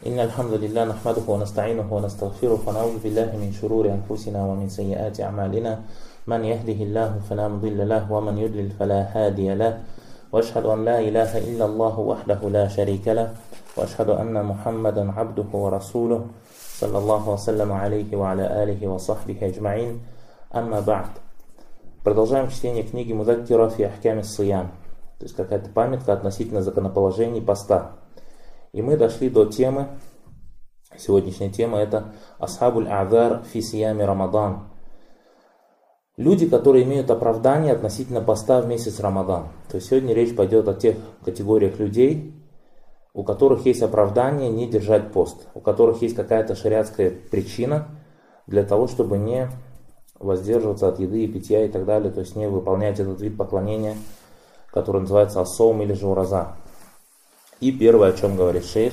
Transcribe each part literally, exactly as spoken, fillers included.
إن الحمد لله نحمده ونستعينه ونستغفره ونعوذ بالله من شرور أنفسنا ومن سيئات أعمالنا من يهده الله فلا مضل له ومن يضلل فلا هادي له وأشهد أن لا إله إلا الله وحده لا شريك له وأشهد أن محمدا عبده ورسوله صلى الله وسلم عليه وعلى آله وصحبه أجمعين أما بعد. Продолжаем чтение книги Мудаккира фи ахками ссиям, то есть какая-то памятка относительно законоположений поста. И мы дошли до темы, сегодняшняя тема это Асхабуль А'зар фи сиями Рамадан. Люди, которые имеют оправдание относительно поста в месяц Рамадан. То есть сегодня речь пойдет о тех категориях людей, у которых есть оправдание не держать пост, у которых есть какая-то шариатская причина для того, чтобы не воздерживаться от еды и питья и так далее, то есть не выполнять этот вид поклонения, который называется ас-саум или же ураза. И первое, о чем говорит шейх: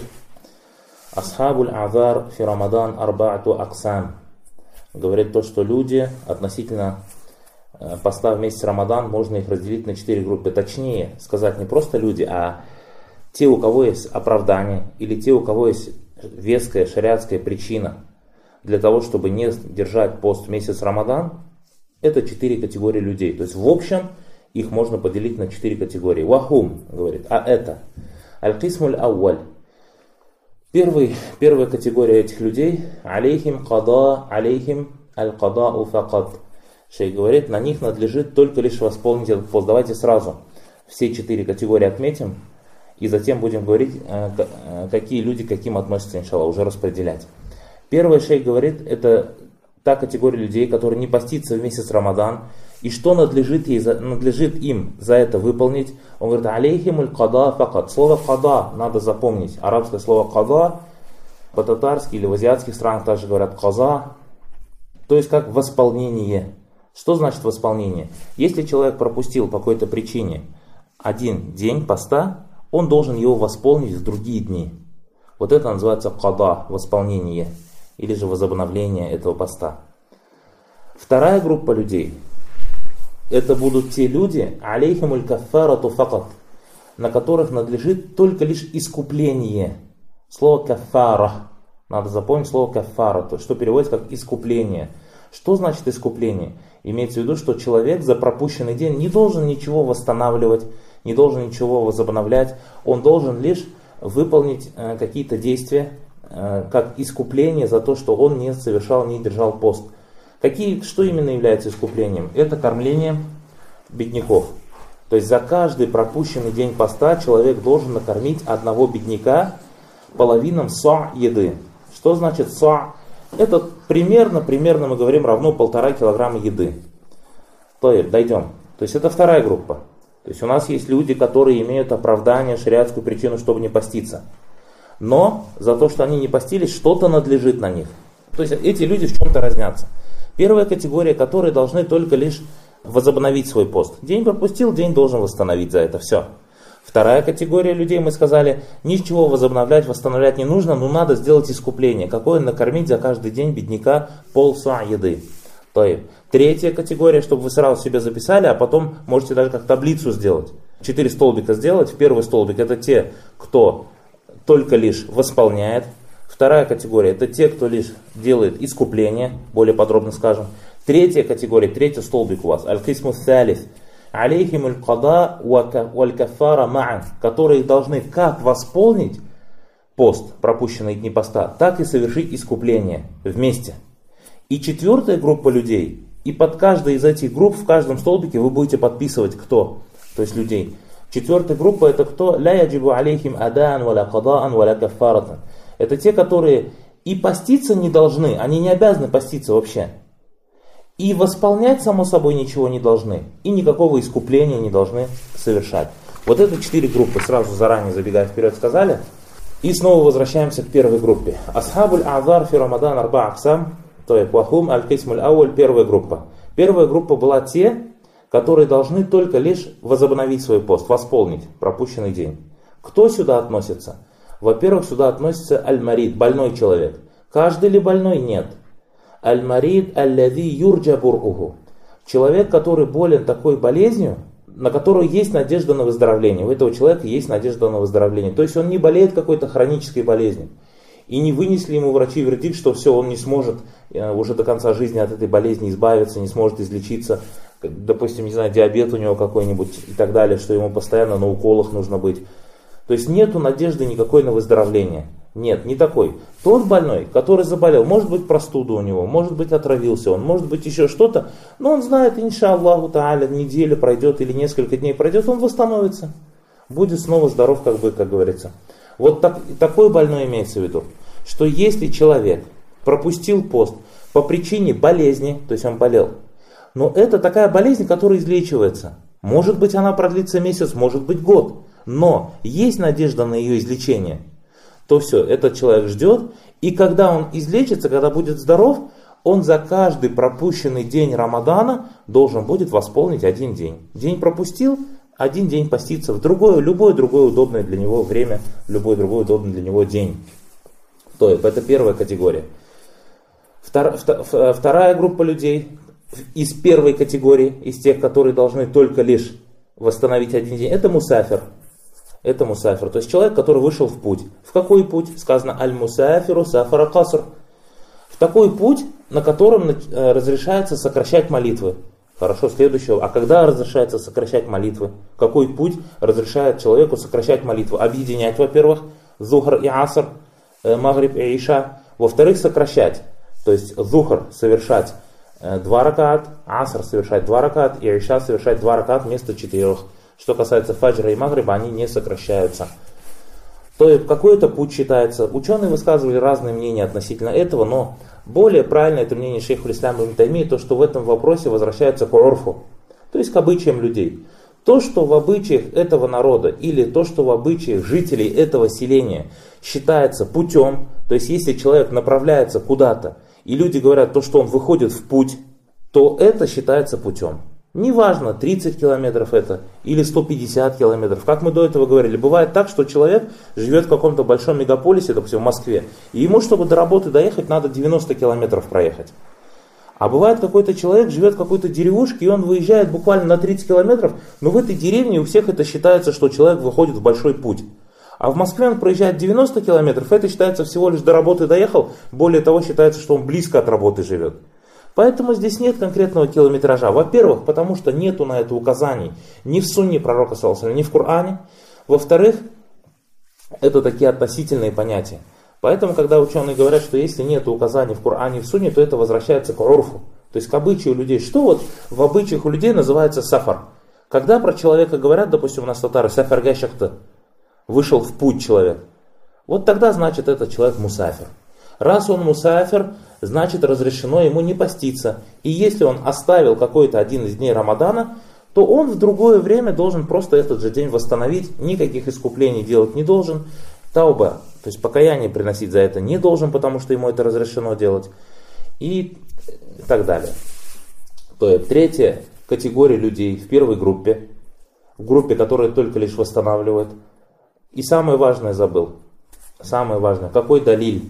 Асхабуль А'зар фи Рамадан арба'ату аксам. Говорит то, что люди относительно поста в месяц Рамадан можно их разделить на четыре группы. Точнее сказать, не просто люди, а те, у кого есть оправдание, или те, у кого есть веская шариатская причина для того, чтобы не держать пост в месяц Рамадан, это четыре категории людей. То есть в общем их можно поделить на четыре категории. Вахум, говорит, а это аль-кисмуль ауаль. Первый, первая категория этих людей алейхим када, алейхим аль-кадау факат. Шейх говорит, на них надлежит только лишь восполнить этот пост. Давайте сразу все четыре категории отметим, и затем будем говорить, какие люди к каким относятся, иншаллах, уже распределять. Первый шейх говорит, это та категория людей, которые не постятся в месяц Рамадан, и что надлежит, ей, надлежит им за это выполнить. Он говорит, алейхимуль када факат. Слово када надо запомнить. Арабское слово када по-татарски или в азиатских странах также говорят каза, то есть как восполнение. Что значит восполнение? Если человек пропустил по какой-то причине один день поста, он должен его восполнить в другие дни. Вот это называется када, восполнение, или же возобновление этого поста. Вторая группа людей, это будут те люди, алейхимуль каффарату факат, на которых надлежит только лишь искупление. Слово каффара, надо запомнить слово каффара, что переводится как искупление. Что значит искупление? Имеется в виду, что человек за пропущенный день не должен ничего восстанавливать, не должен ничего возобновлять, он должен лишь выполнить э, какие-то действия, э, как искупление за то, что он не совершал, не держал пост. Какие, что именно является искуплением? Это кормление бедняков. То есть за каждый пропущенный день поста человек должен накормить одного бедняка половином са еды. Что значит са? Это примерно, примерно мы говорим равно полтора килограмма еды. То есть дойдем. То есть это вторая группа. То есть у нас есть люди, которые имеют оправдание, шариатскую причину, чтобы не поститься. Но за то, что они не постились, что-то надлежит на них. То есть эти люди в чем-то разнятся. Первая категория, которые должны только лишь возобновить свой пост. День пропустил, день должен восстановить за это все. Вторая категория людей, мы сказали, ничего возобновлять, восстанавливать не нужно, но надо сделать искупление. Какое? Накормить за каждый день бедняка полса еды. Третья категория, чтобы вы сразу себе записали, а потом можете даже как таблицу сделать. Четыре столбика сделать. Первый столбик это те, кто только лишь восполняет. Вторая категория это те, кто лишь делает искупление, более подробно скажем. Третья категория, третий столбик у вас, аль-кисму салис, алейхимуль када валь каффара ма'ан, которые должны как восполнить пост, пропущенные дни поста, так и совершить искупление вместе. И четвертая группа людей, и под каждой из этих групп, в каждом столбике вы будете подписывать кто, то есть людей. Четвертая группа это кто? Ля яджибу алейхим адаан валя кадаан валя каффаратан. Это те, которые и поститься не должны, они не обязаны поститься вообще. И восполнять, само собой, ничего не должны. И никакого искупления не должны совершать. Вот это четыре группы, сразу заранее забегая вперед сказали. И снова возвращаемся к первой группе. Асхабуль А'зар фи Рамадан арба аксам, то есть вахум аль-кисмуль ауаль, первая группа. Первая группа была те, которые должны только лишь возобновить свой пост, восполнить пропущенный день. Кто сюда относится? Во-первых, сюда относится аль-марид, больной человек. Каждый ли больной? Нет. Аль-марид аль-лади юрджа бур'уху. Человек, который болен такой болезнью, на которую есть надежда на выздоровление. У этого человека есть надежда на выздоровление. То есть он не болеет какой-то хронической болезнью. и не вынесли ему врачи вердикт, что все, он не сможет уже до конца жизни от этой болезни избавиться, не сможет излечиться, допустим, не знаю, диабет у него какой-нибудь и так далее, что ему постоянно на уколах нужно быть. То есть нету надежды никакой на выздоровление. Нет, не такой. Тот больной, который заболел, может быть простуда у него, может быть отравился он, может быть еще что-то, но он знает, иншаллаху тааля, неделя пройдет или несколько дней пройдет, он восстановится. Будет снова здоров, как бы, как говорится. Вот так, такой больной имеется в виду, что если человек пропустил пост по причине болезни, то есть он болел, но это такая болезнь, которая излечивается. Может быть она продлится месяц, может быть год, но есть надежда на ее излечение, то все, этот человек ждет, и когда он излечится, когда будет здоров, он за каждый пропущенный день Рамадана должен будет восполнить один день. День пропустил, один день поститься в другое, любое другое удобное для него время, любой другой удобный для него день. То есть это первая категория. Втор, втор, вторая группа людей из первой категории, из тех, которые должны только лишь восстановить один день, это мусафир. Это мусафир, то есть человек, который вышел в путь. В какой путь? Сказано аль-мусафиру сафара каср. В такой путь, на котором разрешается сокращать молитвы. Хорошо, следующего. А когда разрешается сокращать молитвы? Какой путь разрешает человеку сокращать молитвы? Объединять, во-первых, зухр и аср, магриб и иша. Во-вторых, сокращать. То есть зухр совершать два ракат, аср совершать два ракат и иша совершать два ракат вместо четырех. Что касается фаджра и магриба, они не сокращаются. То есть какой-то путь считается. Ученые высказывали разные мнения относительно этого, но более правильно это мнение шейха ислама ибн Таймии, то, что в этом вопросе возвращается к урфу, то есть к обычаям людей. То, что в обычаях этого народа или то, что в обычаях жителей этого селения считается путем, то есть если человек направляется куда-то, и люди говорят, то, что он выходит в путь, то это считается путем. Неважно, тридцать километров это или сто пятьдесят километров. Как мы до этого говорили, бывает так, что человек живет в каком-то большом мегаполисе, допустим, в Москве, и ему, чтобы до работы доехать, надо девяносто километров проехать. А бывает, какой-то человек живет в какой-то деревушке, и он выезжает буквально на тридцать километров, но в этой деревне у всех это считается, что человек выходит в большой путь. А в Москве он проезжает девяносто километров, это считается всего лишь до работы доехал, более того, считается, что он близко от работы живет. Поэтому здесь нет конкретного километража. Во-первых, потому что нету на это указаний ни в сунне пророка, ни в Коране. Во-вторых, это такие относительные понятия. Поэтому, когда ученые говорят, что если нет указаний в Коране и в сунне, то это возвращается к урфу, то есть к обычаю людей. Что вот в обычаях у людей называется сафар? Когда про человека говорят, допустим, у нас татары, сафар гашахта, вышел в путь человек, вот тогда значит этот человек мусафир. Раз он мусафир, значит разрешено ему не поститься. И если он оставил какой-то один из дней Рамадана, то он в другое время должен просто этот же день восстановить, никаких искуплений делать не должен. Тауба, то есть покаяние приносить за это не должен, потому что ему это разрешено делать. И так далее. То есть третья категория людей в первой группе, в группе, которая только лишь восстанавливает. И самое важное забыл. Самое важное, какой далиль?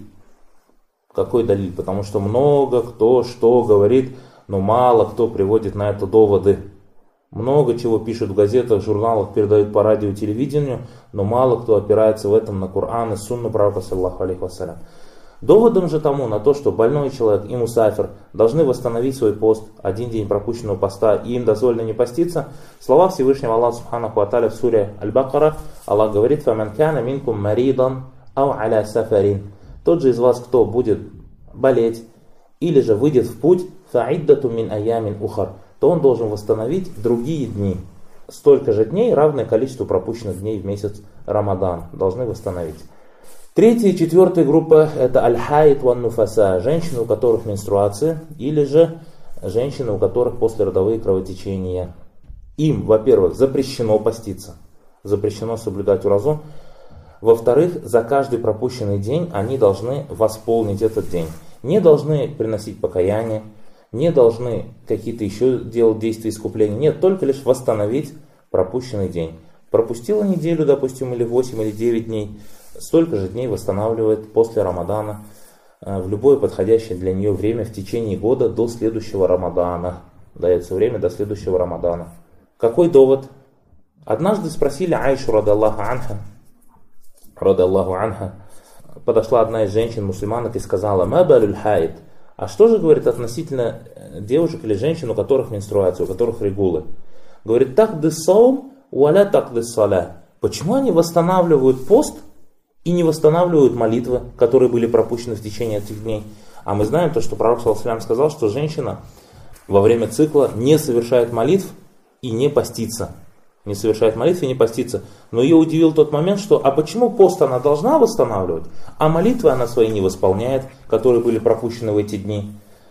Какой далиль? Потому что много кто что говорит, но мало кто приводит на это доводы. Много чего пишут в газетах, в журналах, передают по радио и телевидению, но мало кто опирается в этом на Коран и сунну пророка, саллаллаху алейхи вассалям. Доводом же тому, на то, что больной человек и мусафир должны восстановить свой пост, один день пропущенного поста, и им дозволено не поститься, слова Всевышнего Аллаха Субханаху ва Тааля в суре Аль-Бакара, Аллах говорит: «Фаман кана минкум маридан ау аля сафарин». Тот же из вас, кто будет болеть или же выйдет в путь, фаиддату мин аямин ухар, то он должен восстановить другие дни. Столько же дней, равное количеству пропущенных дней в месяц Рамадан, должны восстановить. Третья и четвертая группа — это аль-хайд ван нуфаса, женщины, у которых менструация, или же женщины, у которых послеродовые кровотечения. Им, во-первых, запрещено поститься, запрещено соблюдать уразу. Во-вторых, за каждый пропущенный день они должны восполнить этот день. Не должны приносить покаяние, не должны какие-то еще делать действия искупления. Нет, только лишь восстановить пропущенный день. Пропустила неделю, допустим, или восемь, или девять дней, столько же дней восстанавливает после Рамадана в любое подходящее для нее время в течение года до следующего Рамадана. Дается время до следующего Рамадана. Какой довод? Однажды спросили Аишу, радаллаху анха, радаллаху анха, подошла одна из женщин-мусульманок и сказала: «Ма балюль хаид». А что же, говорит, относительно девушек или женщин, у которых менструация, у которых регулы? Говорит: «Такды саум, уаля такды саля». Почему они восстанавливают пост и не восстанавливают молитвы, которые были пропущены в течение этих дней? А мы знаем то, что пророк саллаллаху алейхи ва саллям сказал, что женщина во время цикла не совершает молитв и не постится. Не совершает молитв и не постится. Но ее удивил тот момент, что а почему пост она должна восстанавливать, а молитвы она свои не восполняет, которые были пропущены в эти дни?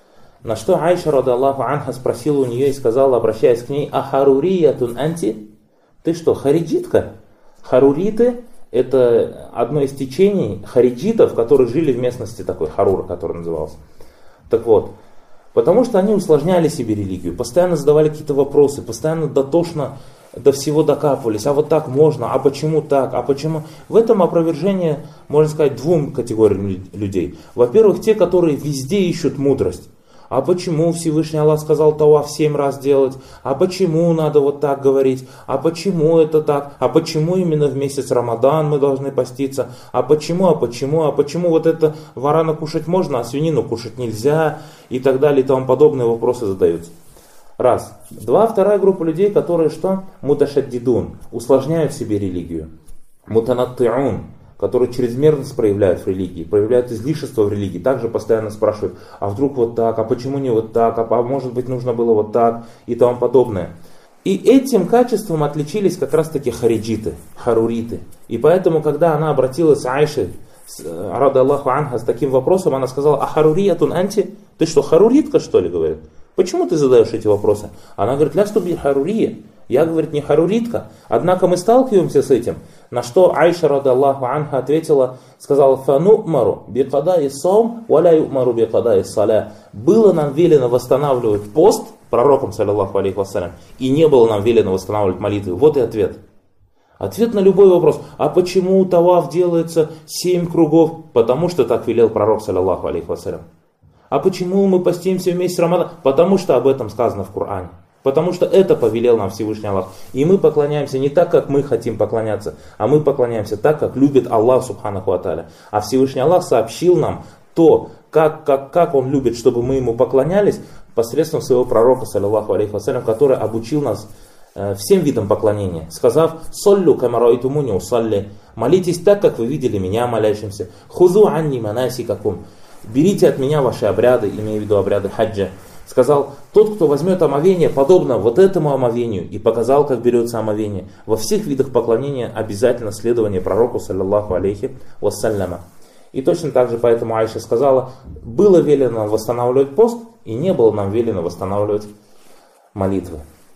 На что Айша, радаллаху анха, спросила у нее и сказала, обращаясь к ней: «А харуриятун анти?» Ты что, хариджитка? Харуриты — это одно из течений хариджитов, которые жили в местности такой, Харура, который назывался. Так вот, потому что они усложняли себе религию, постоянно задавали какие-то вопросы, постоянно дотошно до всего докапывались. А вот так можно, а почему так, а почему? В этом опровержение, можно сказать, двум категориям людей. Во-первых, те, которые везде ищут мудрость. А почему Всевышний Аллах сказал таваф семь раз делать? А почему надо вот так говорить? А почему это так? А почему именно в месяц Рамадан мы должны поститься? А почему, а почему, а почему вот это варана кушать можно, а свинину кушать нельзя? И так далее, и тому подобные вопросы задаются. Раз. Два. Вторая группа людей, которые что? Муташаддидун, усложняют себе религию. Мутанаттиун, которые чрезмерность проявляют в религии, проявляют излишество в религии, также постоянно спрашивают: а вдруг вот так, а почему не вот так, а может быть нужно было вот так и тому подобное. И этим качеством отличились как раз таки хариджиты, харуриты. И поэтому, когда она обратилась к Айше, радаллаху анха, с таким вопросом, она сказала: а харуриятун анти? Ты что, харуритка, что ли, говорит? Почему ты задаешь эти вопросы? Она говорит: ля стуби харурия. Я, говорит, не харуритка. Однако мы сталкиваемся с этим. На что Айша, радаллаху анха, ответила, сказала: фану'мару биқадаи саум, валя ю'мару биқадаи саля. Было нам велено восстанавливать пост пророком, саллаллаху алейхи вассалям, и не было нам велено восстанавливать молитвы. Вот и ответ. Ответ на любой вопрос. А почему таваф делается семь кругов? Потому что так велел пророк, саллаллаху алейхи вассалям. А почему мы постимся в месяц Рамадан? Потому что об этом сказано в Коране. Потому что это повелел нам Всевышний Аллах. И мы поклоняемся не так, как мы хотим поклоняться, а мы поклоняемся так, как любит Аллах, субханаху ва тааля. А Всевышний Аллах сообщил нам то, как, как, как Он любит, чтобы мы Ему поклонялись, посредством своего пророка, саллаллаху алейхи вассалям, который обучил нас э, всем видам поклонения, сказав: «Соллю камараитумуни усалли». Молитесь так, как вы видели меня молящимся. «Хузу анни манасикакум». Берите от меня ваши обряды, имея в виду обряды хаджа. Сказал: тот, кто возьмет омовение, подобно вот этому омовению, и показал, как берется омовение. Во всех видах поклонения обязательно следование пророку, саллаллаху алейхи вассаляма. И точно так же поэтому Айша сказала: было велено нам восстанавливать пост, и не было нам велено восстанавливать молитвы.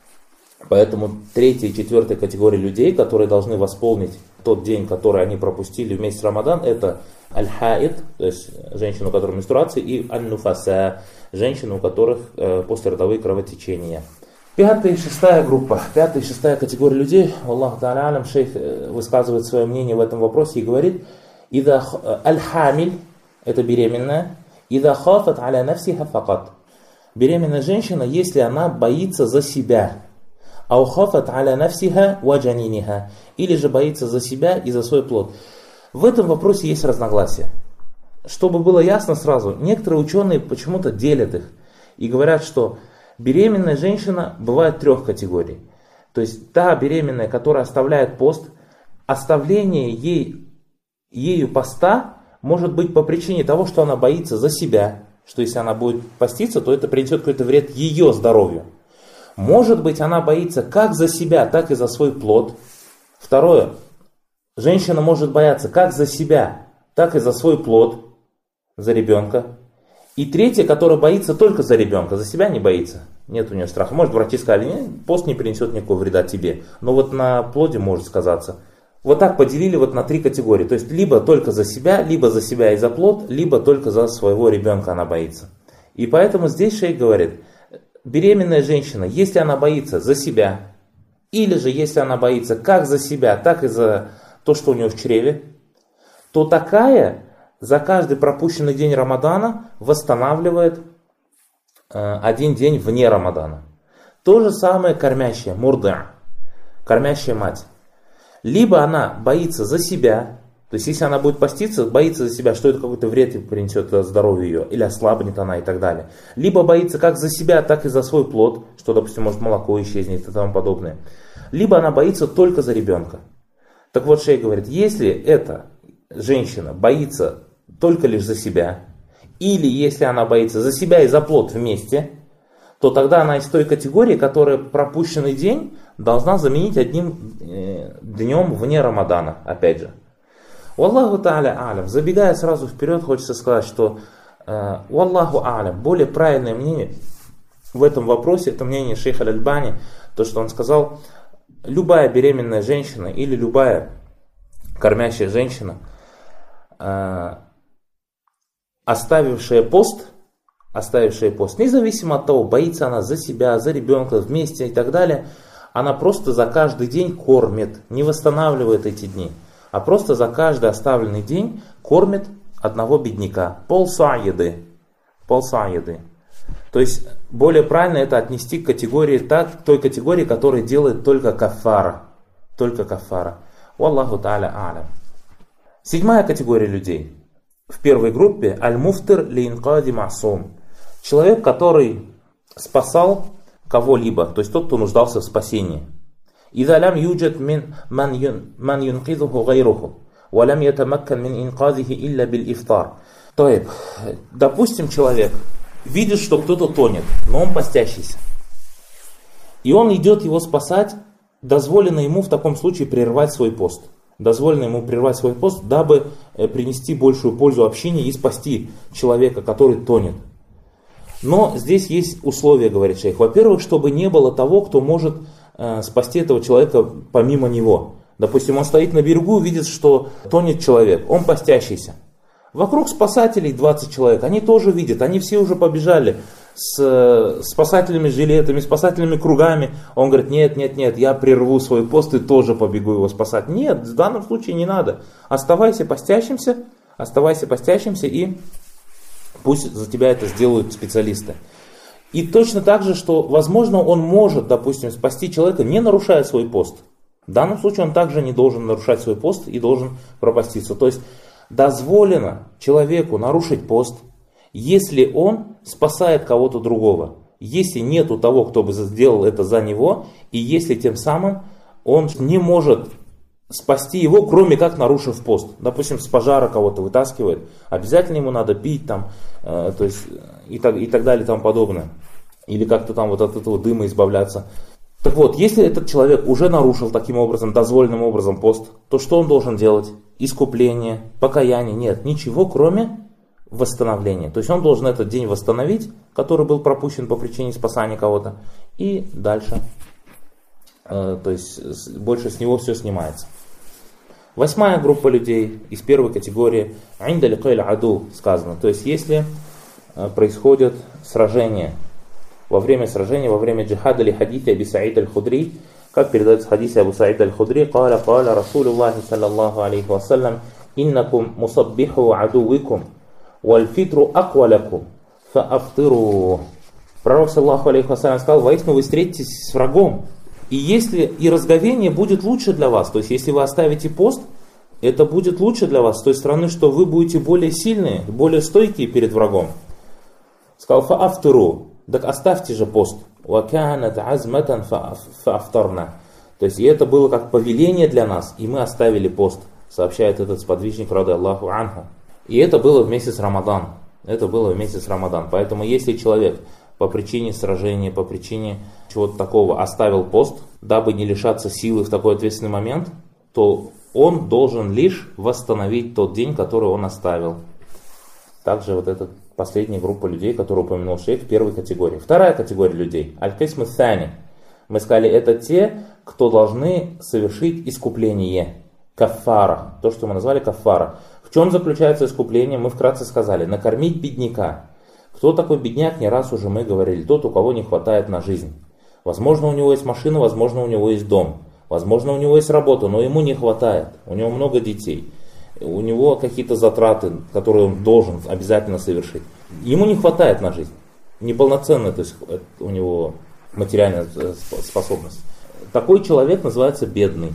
Поэтому третья и четвертая категория людей, которые должны восполнить тот день, который они пропустили в месяц Рамадан, это аль-хаид, то есть женщина, у которой менструация, и аль-нуфаса, женщины, у которых э, послеродовые кровотечения. Пятая и шестая группа, пятая и шестая категория людей, Аллаху та'аля алям, шейх высказывает свое мнение в этом вопросе и говорит: «Ида аль-хамиль», это беременная, «ида хафат аля нафсиха факат». Беременная женщина, если она боится за себя, «ау хафат аля нафсиха ва джаниниха», или же боится за себя и за свой плод. В этом вопросе есть разногласия. Чтобы было ясно сразу, некоторые ученые почему-то делят их и говорят, что беременная женщина бывает трех категорий. То есть та беременная, которая оставляет пост, оставление ей, ею поста может быть по причине того, что она боится за себя, что если она будет поститься, то это принесет какой-то вред ее здоровью. Может быть, она боится как за себя, так и за свой плод. Второе. Женщина может бояться как за себя, так и за свой плод, за ребенка. И третья, которая боится только за ребенка, за себя не боится. Нет у нее страха. Может, врачи сказали: нет, пост не принесет никакого вреда тебе. Но вот на плоде может сказаться. Вот так поделили вот на три категории. То есть, либо только за себя, либо за себя и за плод, либо только за своего ребенка она боится. И поэтому здесь шейх говорит: беременная женщина, если она боится за себя, или же если она боится как за себя, так и за то, что у нее в чреве, то такая за каждый пропущенный день Рамадана восстанавливает э, один день вне Рамадана. То же самое кормящая, мурда, кормящая мать. Либо она боится за себя, То есть, если она будет поститься, боится за себя, что это какой-то вред принесет здоровью ее, или ослабнет она и так далее. Либо боится как за себя, так и за свой плод, что, допустим, может молоко исчезнет и тому подобное. Либо она боится только за ребенка. Так вот, шейх говорит, если эта женщина боится только лишь за себя, или если она боится за себя и за плод вместе, то тогда она из той категории, которая пропущенный день должна заменить одним э, днем вне Рамадана, опять же. Валлаху та'аля алям. Забегая сразу вперед, хочется сказать, что э, Валлаху алям, более правильное мнение в этом вопросе, это мнение шейха Аль-Альбани, то, что он сказал, любая беременная женщина или любая кормящая женщина, э, оставившая пост, оставившая пост, независимо от того, боится она за себя, за ребенка, вместе и так далее, она просто за каждый день кормит, не восстанавливает эти дни, а просто за каждый оставленный день кормит одного бедняка, полса еды, полса еды. То есть более правильно это отнести к категории, так, к той категории, которая делает только кафара, только кафара. Валлаху та'аля а'лям. Седьмая категория людей. В первой группе аль-муфтир ли-инкади ма'сум. Человек, который спасал кого-либо, то есть тот, кто нуждался в спасении. إذا لم يوجد من من ينقذه غيره ولم يتمكن من إنقاذه إلا بالإفطار. То есть, допустим, человек видит, что кто-то тонет, но он постящийся. И он идет его спасать, дозволено ему в таком случае прервать свой пост. Дозволено ему прервать свой пост, дабы принести большую пользу общине и спасти человека, который тонет. Но здесь есть условия, говорит шейх. Во-первых, чтобы не было того, кто может э, спасти этого человека помимо него. Допустим, он стоит на берегу, видит, что тонет человек, он постящийся. Вокруг спасателей двадцать человек, они тоже видят, они все уже побежали с э, спасательными жилетами, спасательными кругами. Он говорит, нет, нет, нет, я прерву свой пост и тоже побегу его спасать. Нет, в данном случае не надо. Оставайся постящимся, оставайся постящимся и пусть за тебя это сделают специалисты. И точно так же, что, возможно, он может, допустим, спасти человека, не нарушая свой пост. В данном случае он также не должен нарушать свой пост и должен пропаститься. То есть дозволено человеку нарушить пост, если он спасает кого-то другого. Если нету того, кто бы сделал это за него, и если тем самым он не может спасти его, кроме как нарушив пост. Допустим, с пожара кого-то вытаскивает, обязательно ему надо пить там, э, то есть, и, так, и так далее и тому подобное. Или как-то там вот от этого дыма избавляться. Так вот, если этот человек уже нарушил таким образом, дозволенным образом пост, то что он должен делать? Искупление, покаяние? Нет, ничего, кроме восстановления. То есть он должен этот день восстановить, который был пропущен по причине спасания кого-то, и дальше. То есть больше с него все снимается. Восьмая группа людей из первой категории «Инда ликайл аду» сказано. То есть если происходят сражения, во время сражения, во время джихада ли хадиса Аби Саид аль-Худри, как передается в хадисе Абу Саид аль-Худри, «Каля каля Расулуллахи саллаллаху алейхи вассалям, иннакум мусаббиху адуикум, вальфитру аквалякум, фаафтиру». Пророк саллаллаху алейхи вассалям сказал, воистину вы встретитесь с врагом. И если и разговение будет лучше для вас, то есть если вы оставите пост, это будет лучше для вас с той стороны, что вы будете более сильные, более стойкие перед врагом. Сказал, фаафтиру, так оставьте же пост. Ваканат азматан фаафтарна. То есть и это было как повеление для нас, и мы оставили пост, сообщает этот сподвижник, ради Аллаху анху. И это было в месяц Рамадан. Это было в месяц Рамадан. Поэтому если человек по причине сражения, по причине чего-то такого оставил пост, дабы не лишаться силы в такой ответственный момент, то он должен лишь восстановить тот день, который он оставил. Также вот эта последняя группа людей, которую упомянул шейх, в первой категории. Вторая категория людей, аль-кисм ат-тани. Мы сказали, это те, кто должны совершить искупление, каффара, то, что мы назвали каффара. В чем заключается искупление, мы вкратце сказали, накормить бедняка. Кто такой бедняк, не раз уже мы говорили, тот, у кого не хватает на жизнь. Возможно, у него есть машина, возможно, у него есть дом, возможно, у него есть работа, но ему не хватает, у него много детей, у него какие-то затраты, которые он должен обязательно совершить. Ему не хватает на жизнь, неполноценная, то есть у него материальная способность. Такой человек называется бедный.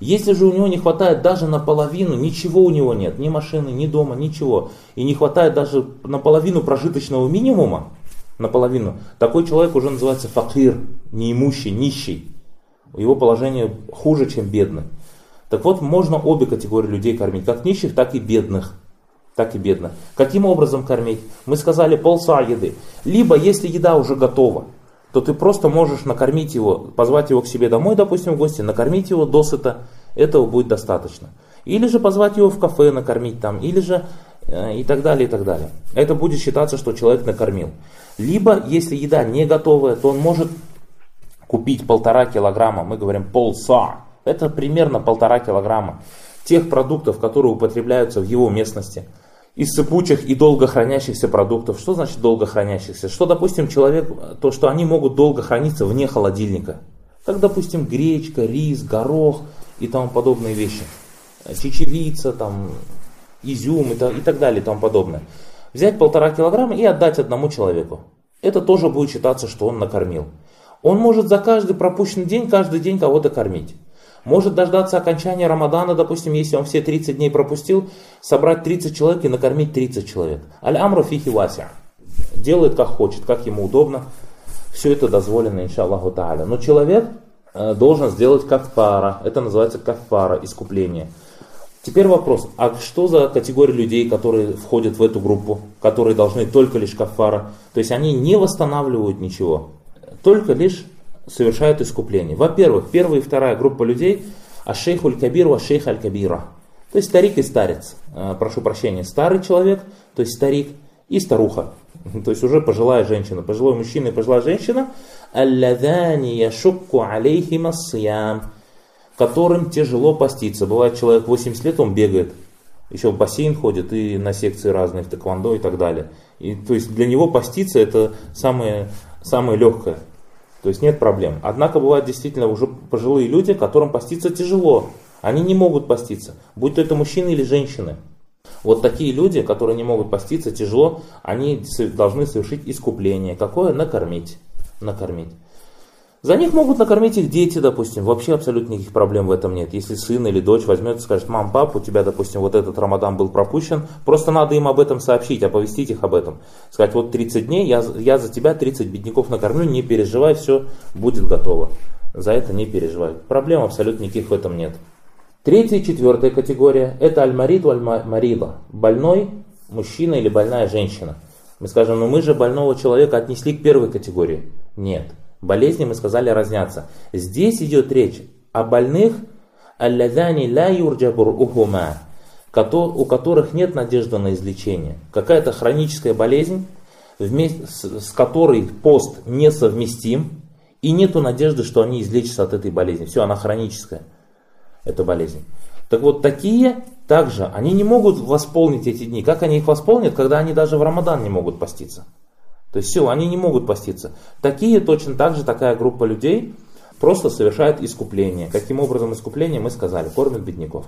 Если же у него не хватает даже наполовину, ничего у него нет, ни машины, ни дома, ничего, и не хватает даже наполовину прожиточного минимума, наполовину, такой человек уже называется факир, неимущий, нищий. Его положение хуже, чем бедный. Так вот, можно обе категории людей кормить, как нищих, так и бедных. Так и бедных. Каким образом кормить? Мы сказали полса еды. Либо, если еда уже готова, то ты просто можешь накормить его, позвать его к себе домой, допустим, в гости, накормить его досыта, этого будет достаточно. Или же позвать его в кафе, накормить там, или же э, и так далее, и так далее. Это будет считаться, что человек накормил. Либо, если еда не готовая, то он может купить полтора килограмма, мы говорим полса, это примерно полтора килограмма тех продуктов, которые употребляются в его местности. Из сыпучих и долго хранящихся продуктов. Что значит долго хранящихся? Что, допустим, человек, то, что они могут долго храниться вне холодильника. Так, допустим, гречка, рис, горох и тому подобные вещи. Чечевица, там, изюм и так, и так далее и тому подобное. Взять полтора килограмма и отдать одному человеку. Это тоже будет считаться, что он накормил. Он может за каждый пропущенный день, каждый день кого-то кормить. Может дождаться окончания Рамадана, допустим, если он все тридцать дней пропустил, собрать тридцать человек и накормить тридцать человек. Аль-амру фихи вася. Делает как хочет, как ему удобно. Все это дозволено, иншаллаху тааля. Но человек э, должен сделать каффара. Это называется каффара, искупление. Теперь вопрос, а что за категория людей, которые входят в эту группу, которые должны только лишь каффара? То есть они не восстанавливают ничего, только лишь совершают искупление. Во-первых, первая и вторая группа людей аш-шейх аль-кабир ва аш-шейх аль-кабира. То есть старик и старец. Прошу прощения, старый человек, то есть старик, и старуха. То есть уже пожилая женщина, пожилой мужчина и пожилая женщина. Аллазани яшукку алейхим ас-сиям, которым тяжело поститься. Бывает, человек восемьдесят лет, он бегает, еще в бассейн ходит и на секции разные, в тэквондо и так далее. И, то есть для него поститься это самое, самое легкое. То есть нет проблем. Однако бывают действительно уже пожилые люди, которым поститься тяжело. Они не могут поститься, будь то это мужчины или женщины. Вот такие люди, которые не могут поститься тяжело, они должны совершить искупление. Какое? Накормить. Накормить. За них могут накормить их дети, допустим. Вообще абсолютно никаких проблем в этом нет. Если сын или дочь возьмет и скажет: мам, пап, у тебя, допустим, вот этот Рамадан был пропущен, просто надо им об этом сообщить, оповестить их об этом. Сказать: вот тридцать дней, я, я за тебя тридцать бедняков накормлю, не переживай, все будет готово. За это не переживай. Проблем абсолютно никаких в этом нет. Третья и четвертая категория – это аль-марид аль-марида. Больной мужчина или больная женщина. Мы скажем: ну мы же больного человека отнесли к первой категории. Нет. Болезни, мы сказали, разнятся. Здесь идет речь о больных, аллазани ла юрджабур ухума, у которых нет надежды на излечение. Какая-то хроническая болезнь, вместе с которой пост несовместим, и нету надежды, что они излечатся от этой болезни. Все, она хроническая, эта болезнь. Так вот, такие также, они не могут восполнить эти дни. Как они их восполнят, когда они даже в Рамадан не могут поститься? То есть все, они не могут поститься. Такие точно так же, такая группа людей просто совершает искупление. Каким образом искупление, мы сказали, кормят бедняков.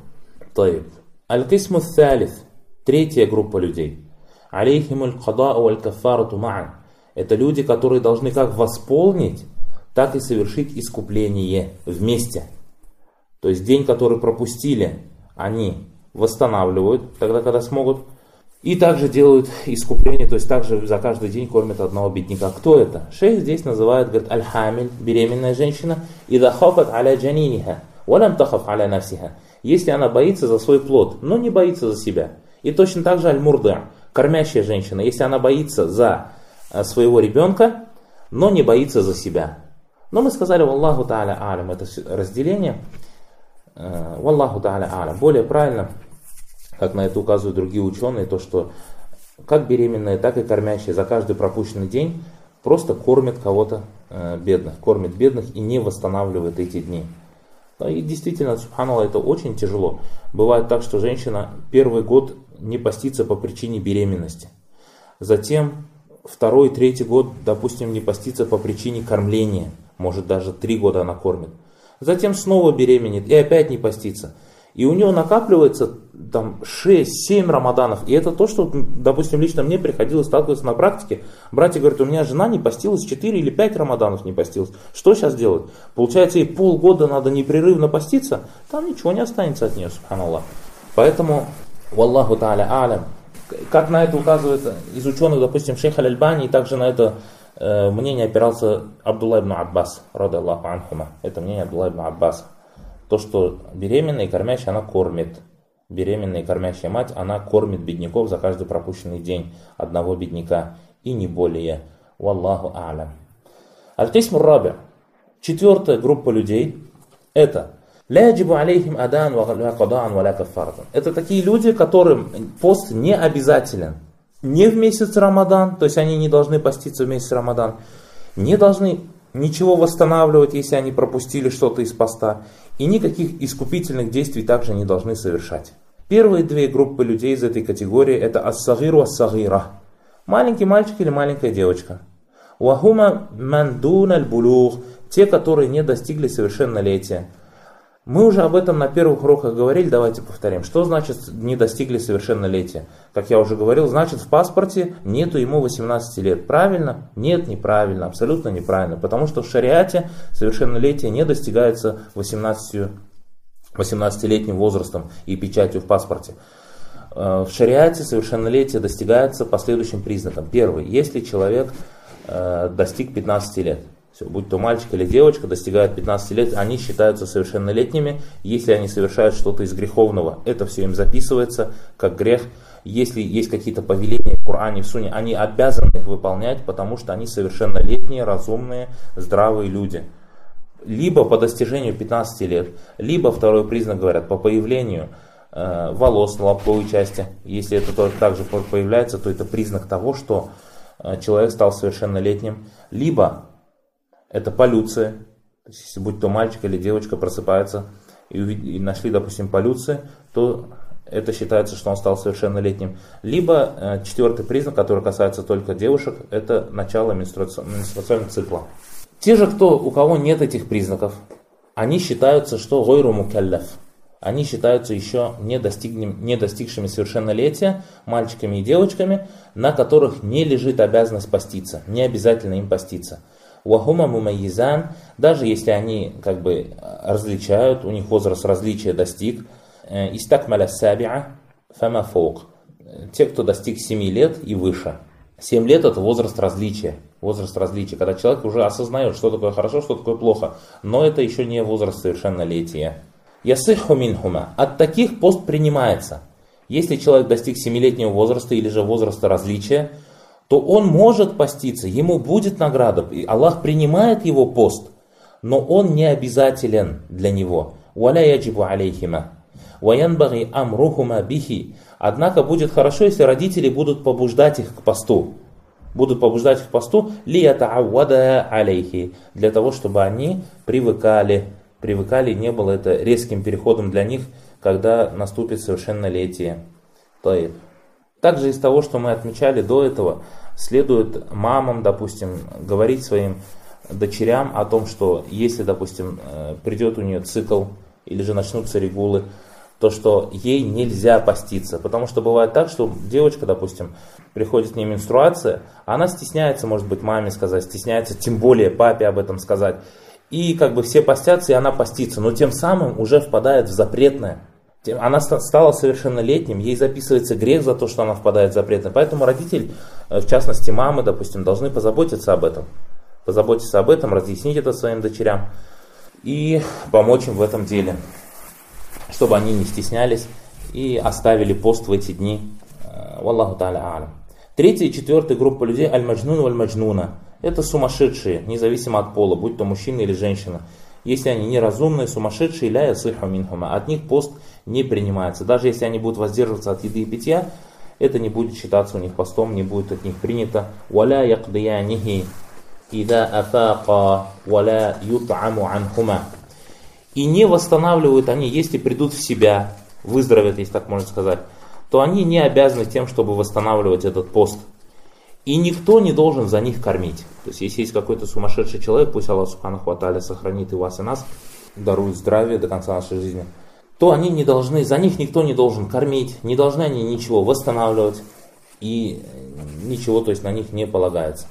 Аль-кисму th-тhalith, третья группа людей. Алейхимуль кадау аль-каффарату ма'ан. Это люди, которые должны как восполнить, так и совершить искупление вместе. То есть день, который пропустили, они восстанавливают, тогда, когда смогут. И также делают искупление, то есть также за каждый день кормят одного бедняка. Кто это? Шейх здесь называет, говорит, аль-хамиль, беременная женщина, ида хафат аля джаниниха, валям тахаф аля нафсиха. Если она боится за свой плод, но не боится за себя. И точно так же аль-мурда, кормящая женщина, если она боится за своего ребенка, но не боится за себя. Но мы сказали, валлаху та'аля алям, это разделение, валлаху та'аля алям, более правильно, как на это указывают другие ученые, то что как беременные, так и кормящие за каждый пропущенный день просто кормят кого-то э, бедных, кормят бедных и не восстанавливают эти дни. И действительно, субханаллах, это очень тяжело. Бывает так, что женщина первый год не постится по причине беременности. Затем второй, третий год, допустим, не постится по причине кормления. Может, даже три года она кормит. Затем снова беременеет и опять не постится. И у него накапливается там шесть-семь рамаданов. И это то, что, допустим, лично мне приходилось сталкиваться на практике. Братья говорят, у меня жена не постилась, четыре или пять рамаданов не постилась. Что сейчас делать? Получается, ей полгода надо непрерывно поститься, там ничего не останется от нее, субханаллах. Поэтому, валлаху та'аля а'лям. Как на это указывает из ученых, допустим, шейх Аль-Альбани, и также на это э, мнение опирался Абдулла ибн Аббас, ради Аллаху анхума. Это мнение Абдулла ибн Аббаса. То, что беременная и кормящая, она кормит. Беременная и кормящая мать, она кормит бедняков за каждый пропущенный день одного бедняка. И не более. Валлаху а'лям. Аль-Кисму раби. Четвертая группа людей. Это. Это такие люди, которым пост не обязателен. Не в месяц Рамадан, то есть они не должны поститься в месяц Рамадан. Не должны ничего восстанавливать, если они пропустили что-то из поста. И никаких искупительных действий также не должны совершать. Первые две группы людей из этой категории это ас-сагиру ас-сагира. Маленький мальчик или маленькая девочка. Вахума мандун аль-булуг. Те, которые не достигли совершеннолетия. Мы уже об этом на первых уроках говорили, давайте повторим. Что значит не достигли совершеннолетия? Как я уже говорил, значит в паспорте нету ему восемнадцати лет. Правильно? Нет, неправильно, абсолютно неправильно. Потому что в шариате совершеннолетие не достигается восемнадцатилетним возрастом и печатью в паспорте. В шариате совершеннолетие достигается по следующим признакам. Первый, если человек достиг пятнадцати лет. Все, будь то мальчик или девочка, достигают пятнадцати лет, они считаются совершеннолетними, если они совершают что-то из греховного. Это все им записывается как грех. Если есть какие-то повеления в Коране, в Сунне, они обязаны их выполнять, потому что они совершеннолетние, разумные, здравые люди. Либо по достижению пятнадцати лет, либо второй признак, говорят, по появлению э, волос на лобковой части. Если это только также появляется, то это признак того, что э, человек стал совершеннолетним. Либо это полюция, то есть если будь то мальчик или девочка просыпается и, увид- и нашли, допустим, полюции, то это считается, что он стал совершеннолетним. Либо э, четвертый признак, который касается только девушек, это начало менструаци- менструационного цикла. Те же, кто, у кого нет этих признаков, они считаются, что гойру мукаллаф. Они считаются еще не, не достигшими совершеннолетия мальчиками и девочками, на которых не лежит обязанность поститься, не обязательно им поститься. Вахума мумайизан, даже если они как бы различают, у них возраст различия достиг, истакмаля сабиа фама фаук, те, кто достиг семи лет и выше. семь лет это возраст различия, возраст различия, когда человек уже осознает, что такое хорошо, что такое плохо, но это еще не возраст совершеннолетия. Ясиху минхума, от таких пост принимается. Если человек достиг семилетнего возраста или же возраста различия, то он может поститься, ему будет награда, и Аллах принимает его пост, но он не обязателен для него. Однако будет хорошо, если родители будут побуждать их к посту. Будут побуждать их к посту для того, чтобы они привыкали. Привыкали, не было это резким переходом для них, когда наступит совершеннолетие. Также из того, что мы отмечали до этого, следует мамам, допустим, говорить своим дочерям о том, что если, допустим, придет у нее цикл или же начнутся регулы, то что ей нельзя поститься. Потому что бывает так, что девочка, допустим, приходит к ней менструация, она стесняется, может быть, маме сказать, стесняется тем более папе об этом сказать. И как бы все постятся, и она постится, но тем самым уже впадает в запретное. Она стала совершеннолетним, ей записывается грех за то, что она впадает в запретное. Поэтому родитель, в частности мамы, допустим, должны позаботиться об этом. Позаботиться об этом, разъяснить это своим дочерям и помочь им в этом деле, чтобы они не стеснялись и оставили пост в эти дни. Валлаху та'аля а'лям. Третья и четвертая группа людей аль-маджнун валь-маджнуна. Это сумасшедшие, независимо от пола, будь то мужчина или женщина. Если они неразумные, сумасшедшие, ля ясиху минхума, от них пост не принимается. Даже если они будут воздерживаться от еды и питья, это не будет считаться у них постом, не будет от них принято. Валя якдиянихи ида афаqa валя ют'аму анхума. И не восстанавливают они, если придут в себя, выздоровят, если так можно сказать, то они не обязаны тем, чтобы восстанавливать этот пост. И никто не должен за них кормить. То есть, если есть какой-то сумасшедший человек, пусть Аллах Субханаху ва Тааля сохранит и вас, и нас, дарует здравие до конца нашей жизни, то они не должны, за них никто не должен кормить, не должны они ничего восстанавливать, и ничего, то есть на них не полагается.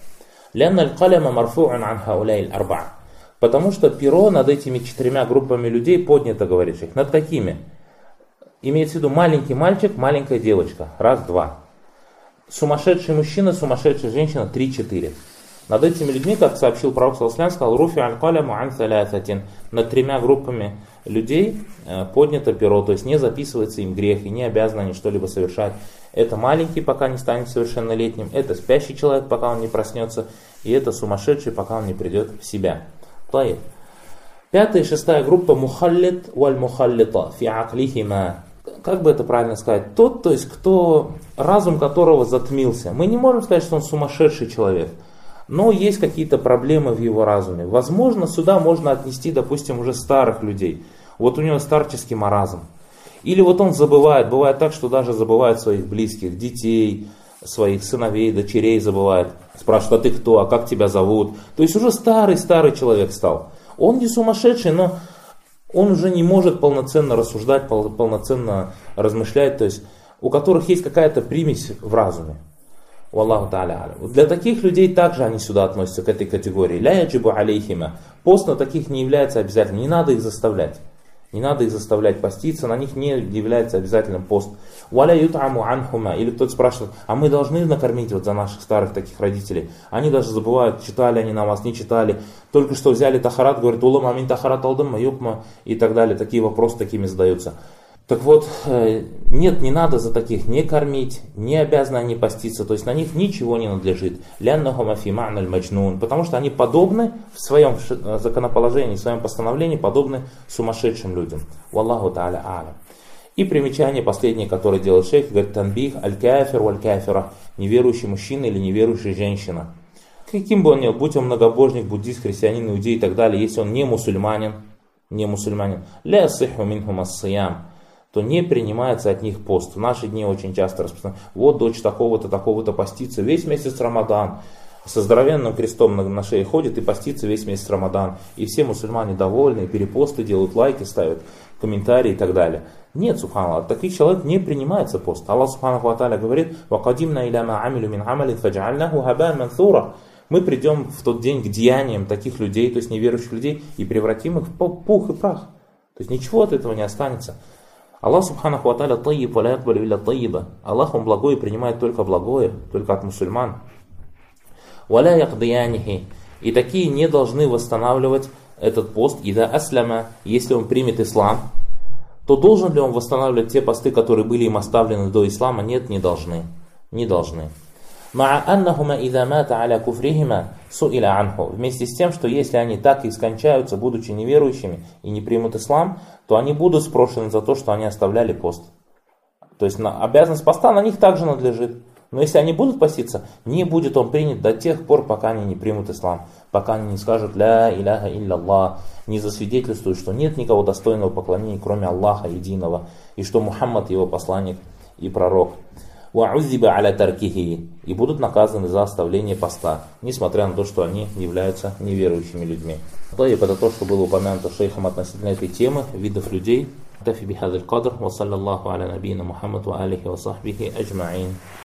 Потому что перо над этими четырьмя группами людей поднято, говорит шейх, над какими? Имеется в виду маленький мальчик, маленькая девочка, раз, два. Сумасшедший мужчина, сумасшедшая женщина, три-четыре. Над этими людьми, как сообщил пророк саллаллаху алейхи ва саллям, сказал, руфи аль-каляму ан салясатин, над тремя группами людей поднято перо, то есть не записывается им грех и не обязаны они что-либо совершать. Это маленький, пока не станет совершеннолетним, это спящий человек, пока он не проснется, и это сумасшедший, пока он не придет в себя. Пятая и шестая группа мухаллит валь мухаллита фи аклихима. Как бы это правильно сказать? Тот, то есть кто, разум которого затмился. Мы не можем сказать, что он сумасшедший человек, но есть какие-то проблемы в его разуме. Возможно, сюда можно отнести, допустим, уже старых людей. Вот у него старческий маразм. Или вот он забывает, бывает так, что даже забывает своих близких, детей, своих сыновей, дочерей забывает. Спрашивает, а ты кто, а как тебя зовут? То есть уже старый-старый человек стал. Он не сумасшедший, но он уже не может полноценно рассуждать, полноценно размышлять, то есть у которых есть какая-то примесь в разуме. Валлаху та'аля. Для таких людей также они сюда относятся, к этой категории. Ля яджибу алейхима. Пост на таких не является обязательным, не надо их заставлять. Не надо их заставлять поститься, на них не является обязательным пост. Валя ют'аму анхума. Или кто-то спрашивает, а мы должны накормить вот за наших старых таких родителей? Они даже забывают, читали они намаз, не читали. Только что взяли тахарат, говорят, улам амин тахарат алдам юкма и так далее. Такие вопросы такими задаются. Так вот, нет, не надо за таких не кормить, не обязаны они поститься, то есть на них ничего не надлежит. Потому что они подобны в своем законоположении, в своем постановлении, подобны сумасшедшим людям. Валлаху та'аля а'лям. И примечание последнее, которое делает шейх, говорит, танбих аль-кафир валь-кафира, неверующий мужчина или неверующая женщина. Каким бы он ни был, будь он многобожник, буддист, христианин, иудей и так далее, если он не мусульманин, не мусульманин, ля сиху минхум ас-сиям, то не принимается от них пост. В наши дни очень часто распространяется. Вот дочь такого-то, такого-то постится весь месяц Рамадан. Со здоровенным крестом на, на шее ходит и постится весь месяц Рамадан. И все мусульмане довольны, перепосты делают, лайки ставят, комментарии и так далее. Нет, субханаллах, таких человек не принимается пост. Аллах субханаху ва тааля говорит, وَقَدِمْنَا إِلَى مَا عَمِلُوا مِنْ عَمَلٍ فَجَعَلْنَاهُ هَبَاءً مَنْثُورًا. Мы придем в тот день к деяниям таких людей, то есть неверующих людей, и превратим их в пух и прах. То есть ничего от этого не останется. Аллах субханаху ва тааля тайиб ва ла якбалю илля тайиба. Аллах он благой и принимает только благое, только от мусульман. Ва ла якдиянихи. И такие не должны восстанавливать этот пост. Ида асляма, если он примет ислам, то должен ли он восстанавливать те посты, которые были им оставлены до ислама? Нет, не должны. Не должны. Вместе с тем, что если они так и скончаются, будучи неверующими и не примут ислам, то они будут спрошены за то, что они оставляли пост. То есть обязанность поста на них также надлежит. Но если они будут поститься, не будет он принят до тех пор, пока они не примут ислам. Пока они не скажут «Ля иляха илля-Аллах», не засвидетельствуют, что нет никого достойного поклонения, кроме Аллаха единого, и что Мухаммад его посланник и пророк. И будут наказаны за оставление поста, несмотря на то, что они являются неверующими людьми. Это то, что было упомянуто шейхом относительно этой темы, видов людей.